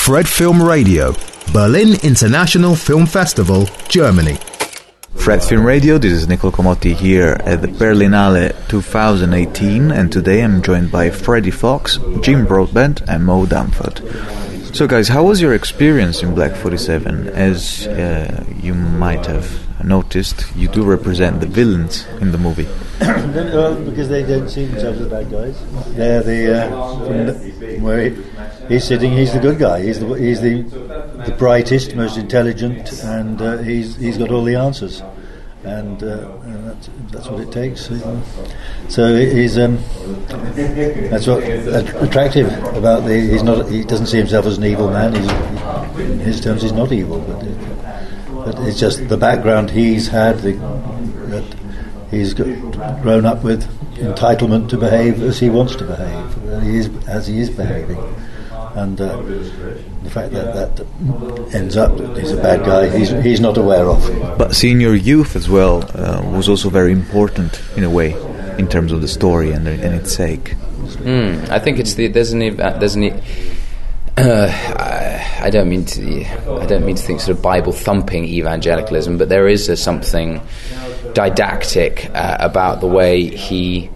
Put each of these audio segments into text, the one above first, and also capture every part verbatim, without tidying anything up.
Fred Film Radio, Berlin International Film Festival, Germany. Fred Film Radio, this is Niccolo Comotti here at the Berlinale twenty eighteen, and today I'm joined by Freddie Fox, Jim Broadbent and Mo Dunford. So guys, how was your experience in Black forty-seven? As uh, you might have noticed, you do represent the villains in the movie. Well, because they don't see themselves as bad guys. They're the, uh, from the where he, he's sitting, he's the good guy. He's the he's the, the brightest, most intelligent, and uh, he's he's got all the answers. And, uh, and that's, that's what it takes. So he's um, that's what attractive about the. He's not. He doesn't see himself as an evil man. He's, in his terms, he's not evil, but, it, but it's just the background he's had. The, that he's got, grown up with entitlement to behave as he wants to behave, he is, as he is behaving. And uh, the fact that that ends up that he's a bad guy, he's he's not aware of. But seeing your youth as well uh, was also very important in a way, in terms of the story and, and its sake. Mm, I think it's the there's an there's an uh, I, I don't mean to I don't mean to think sort of Bible thumping evangelicalism, but there is a something didactic uh, about the way he.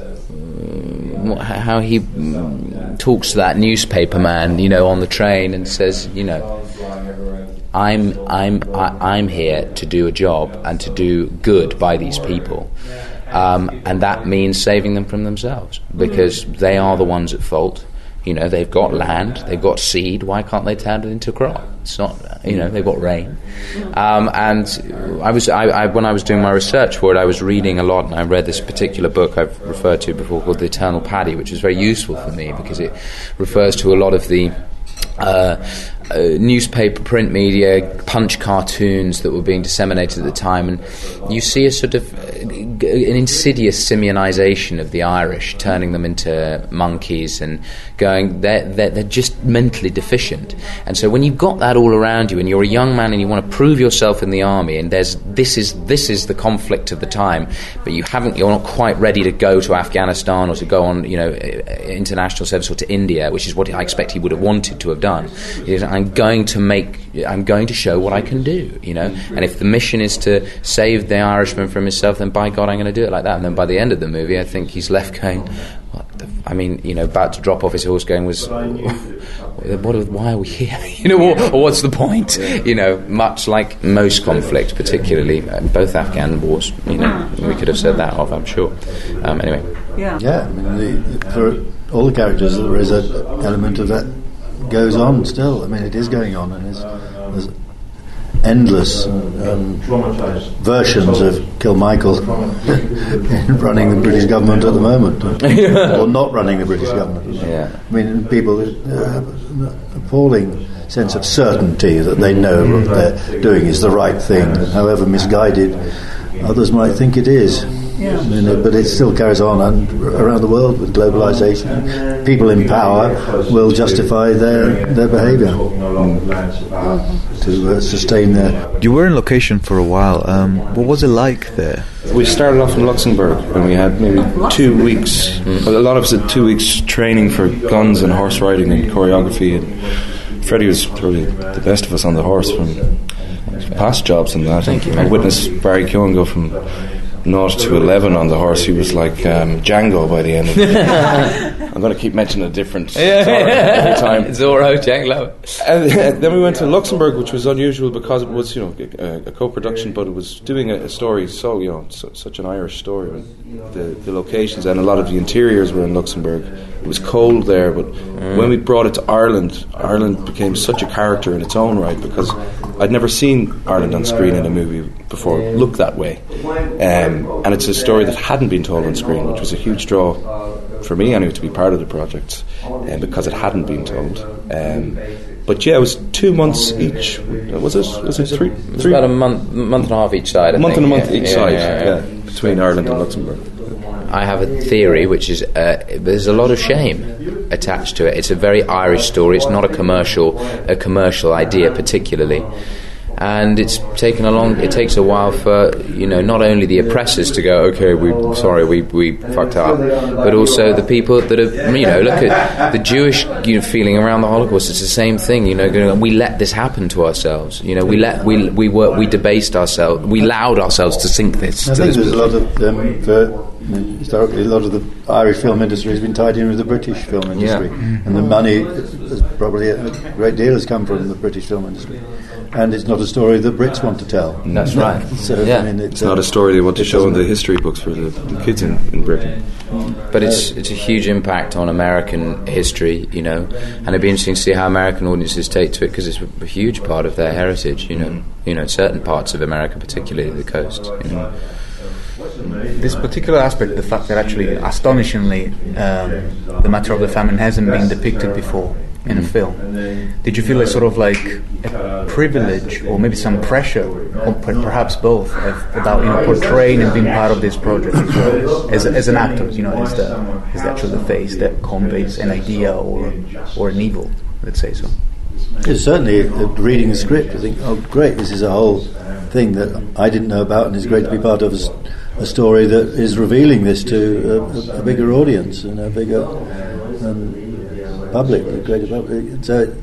How he mm, talks to that newspaper man, you know, on the train, and says, you know, I'm I'm I, I'm here to do a job and to do good by these people, um, and that means saving them from themselves, because they are the ones at fault. You know, they've got land, they've got seed. Why can't they turn it into crop? It's not, you know, they've got rain. Um, and I was, I, I, when I was doing my research for it, I was reading a lot, and I read this particular book I've referred to before called The Eternal Paddy, which was very useful for me because it refers to a lot of the uh, uh, newspaper, print media, punch cartoons that were being disseminated at the time, and you see a sort of uh, an insidious Simeonization of the Irish, turning them into monkeys and going, they're, they're, they're just mentally deficient. And so when you've got that all around you and you're a young man and you want to prove yourself in the army, and there's this is this is the conflict of the time, but you haven't you're not quite ready to go to Afghanistan or to go on, you know, international service, or to India, which is what I expect he would have wanted to have done. I'm going to make I'm going to show what I can do, you know, and if the mission is to save the Irishman from himself, then by God I'm going to do it like that. And then by the end of the movie, I think he's left going, what the, I mean, you know, about to drop off his horse, going, was what? Why are we here? You know, or, or what's the point? You know, much like most conflict, particularly uh, both Afghan wars. You know, we could have said that of, I'm sure. Um, anyway, yeah, yeah. I mean, the, for all the characters, there is an element of that goes on still. I mean, it is going on, and it's, there's endless um, versions of Kilmichael in running the British government at the moment, or, or not running the British government. Yeah. I mean, people have an appalling sense of certainty that they know what they're doing is the right thing, and however misguided others might think it is. Yeah. I mean, but it still carries on and around the world with globalization. People in power will justify their their behaviour to uh, sustain their. You were in location for a while. Um, what was it like there? We started off in Luxembourg, and we had maybe two weeks. Mm. A lot of us had two weeks training for guns and horse riding and choreography. And Freddie was probably the best of us on the horse from past jobs and that. Thank you. I witnessed Barry Keoghan go from naught to eleven on the horse. He was like um, Django by the end of it. I'm going to keep mentioning a different Zorro every time. Zorro, Django. And then we went to Luxembourg, which was unusual because it was, you know, a, a co-production, but it was doing a, a story so, you know, so, such an Irish story. The, the locations and a lot of the interiors were in Luxembourg. It was cold there, but mm. when we brought it to Ireland, Ireland became such a character in its own right, because I'd never seen Ireland on screen in a movie before look that way. Um, and it's a story that hadn't been told on screen, which was a huge draw for me anyway to be part of the project, um, because it hadn't been told. Um, but yeah, it was two months each. Was it? Was it three? It was three? About a month, month and a half each side. A I month think. and a month yeah, each yeah, side. Yeah, yeah, yeah, between Ireland and Luxembourg. I have a theory, which is uh, there's a lot of shame attached to it. It's a very Irish story. It's not a commercial, a commercial idea particularly. and it's taken a long. It takes a while for, you know, not only the oppressors to go, okay, we sorry, we we fucked up, but also the people that have, you know, look at the Jewish, you know, feeling around the Holocaust. It's the same thing, you know. Going, we let this happen to ourselves, you know. We let we we were we debased ourselves. We allowed ourselves to sink this. I to think this there's a lot of um, for, I mean, historically, a lot of the Irish film industry has been tied in with the British film industry, Yeah. and the money is probably a great deal has come from the British film industry, and it's not a story that Brits want to tell. That's right. So Yeah. I mean, it's, It's not a story they want to show in the history books for the, the kids in, in Britain. But it's it's a huge impact on American history, you know, and it'd be interesting to see how American audiences take to it, because it's a huge part of their heritage, you know. Mm. You know, certain parts of America, particularly the coast. You know. This particular aspect, the fact that actually, astonishingly, um, the matter of the famine hasn't been depicted before in a film. Did you feel a sort of like a privilege, or maybe some pressure, or per- perhaps both, of, about, you know, portraying and being part of this project as well, as, as an actor, you know, as the as the actual the face that conveys an idea or or an evil, let's say so. It's certainly uh, reading the script. I think, oh, great! This is a whole thing that I didn't know about, and it's great to be part of a, a story that is revealing this to a, a bigger audience and a bigger um, public, a greater public. So it,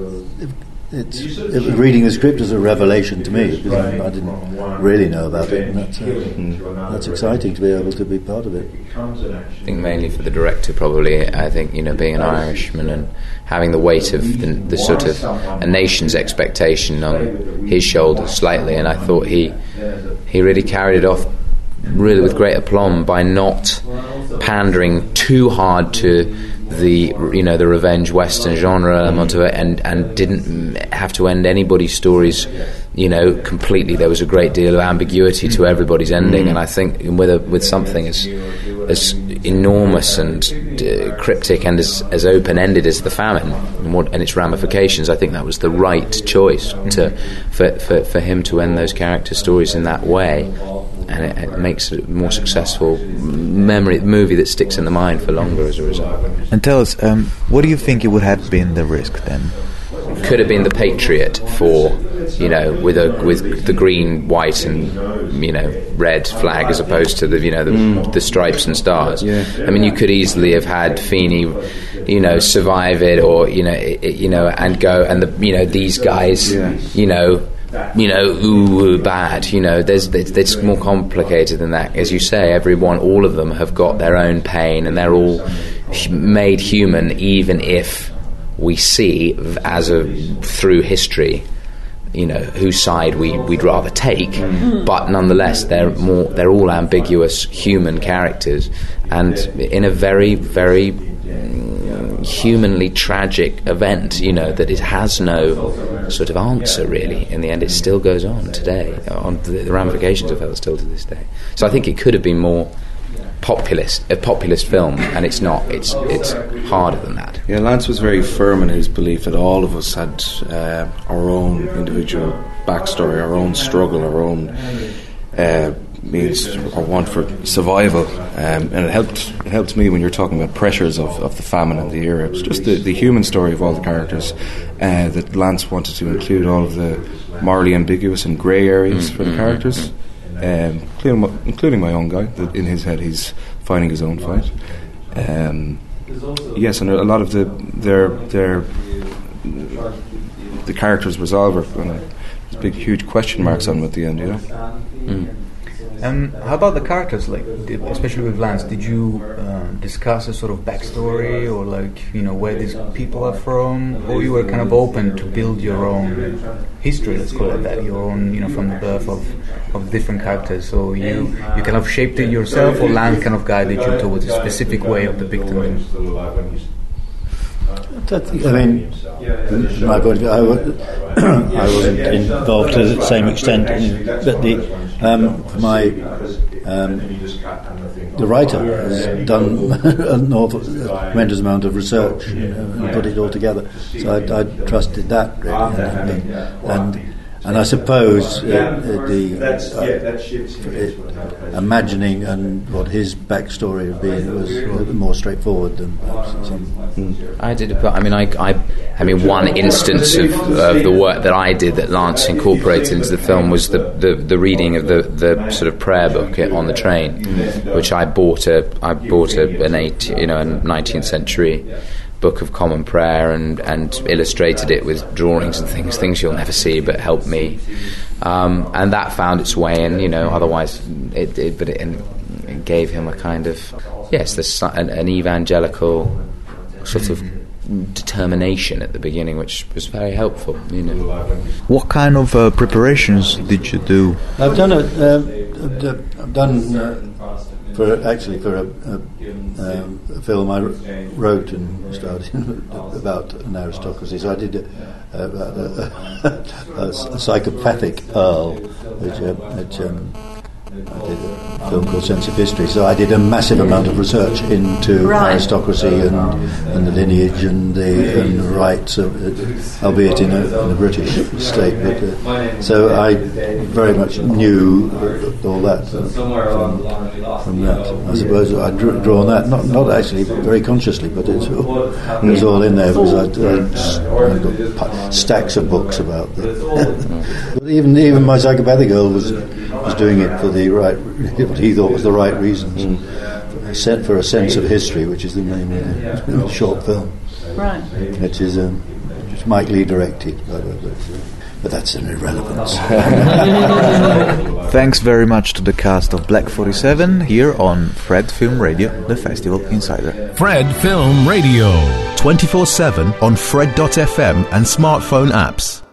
it's it, reading the script is a revelation to me, because I, I didn't really know about it, and that's uh, mm. that's exciting to be able to be part of it. I think mainly for the director, probably. I think, you know, being an Irishman and having the weight of the, the sort of a nation's expectation on his shoulders slightly, and I thought he he really carried it off really with great aplomb by not pandering too hard to the, you know, the revenge western genre and and didn't have to end anybody's stories, you know, completely. There was a great deal of ambiguity to everybody's ending, and I think with a, with something as as enormous and uh, cryptic and as, as open-ended as the famine and, what, and its ramifications, I think that was the right choice to for, for, for him to end those character stories in that way, and it, it makes it a more successful memory movie that sticks in the mind for longer as a result. And tell us, um, what do you think it would have been the risk then? Could have been the Patriot for, you know, with a with the green, white, and, you know, red flag, as opposed to the, you know, the, mm. the stripes and stars. Yeah. I mean, you could easily have had Feeney, you know, survive it, or, you know, it, you know, and go, and the, you know, these guys, yeah. you know. You know, ooh, bad. You know, there's it's, it's more complicated than that. As you say, everyone, all of them have got their own pain, and they're all made human, even if we see as a through history, you know, whose side we we'd rather take. Mm-hmm. But nonetheless, they're more they're all ambiguous human characters, and in a very very humanly tragic event, you know, that it has no sort of answer really. In the end, it still goes on today. On the, the ramifications of it still to this day. So I think it could have been more populist, a populist film, and it's not. It's it's harder than that. Yeah, Lance was very firm in his belief that all of us had uh, our own individual backstory, our own struggle, our own uh, means or want for survival, um, and it helped it helped me when you're talking about pressures of, of the famine and the era. It was just the, the human story of all the characters uh, that Lance wanted to include all of the morally ambiguous and grey areas mm-hmm. for the characters, um, including, my, including my own guy. That in his head he's fighting his own fight. Um, yes, and a lot of the their their the characters resolve are, and there's big huge question marks on them at the end, you know. Mm. Um, how about the characters, like, did, especially with Lance? Did you uh, discuss a sort of backstory, or like, you know, where these people are from, or you were kind of open to build your own history, let's call it that, your own, you know, from the birth of, of different characters? So you you kind of shaped it yourself, or Lance kind of guided you towards a specific way of depicting them? I mean, my point of view, I, w- I wasn't involved to the same extent, but the um, my um, the writer has done an awful, a tremendous amount of research, you know, and put it all together. So I, I trusted that really, and, and And I suppose uh, the uh, imagining and what his backstory had been was more straightforward than perhaps some. Mm. I did. I mean, I, I, I mean, one instance of, of the work that I did that Lance incorporated into the film was the, the, the reading of the, the sort of prayer book on the train, which I bought a I bought a, an eight you know a nineteenth century book of common prayer and, and illustrated it with drawings and things things you'll never see, but helped me, um, and that found its way in. You know, otherwise it did, but it, it gave him a kind of yes, this an, an evangelical sort of determination at the beginning, which was very helpful. You know, what kind of uh, preparations did you do? I've done a, uh, I've done. Uh, For actually, for a, a, um, a film I wrote and started about an aristocracy, so I did a, a, a, a, a psychopathic Earl, which, uh, which um, I did a film called Sense of History. So I did a massive amount of research into right. aristocracy and, and the lineage and the, and the rights of it, albeit in a, in a British state. But uh, so I very much knew all that from, from that. I suppose I'd drawn that, not not actually very consciously, but it's all, it was all in there because I'd, I'd got stacks of books about that. But even even my psychopathic Earl was was doing it for the right, what he thought was the right reasons. Mm. Set for a sense of history, which is the name of the short film, right? Which is um, which Mike Leigh directed, but, but that's an irrelevance. Thanks very much to the cast of Black forty-seven here on Fred Film Radio, the Festival Insider. Fred Film Radio, twenty-four seven on Fred dot f m and smartphone apps.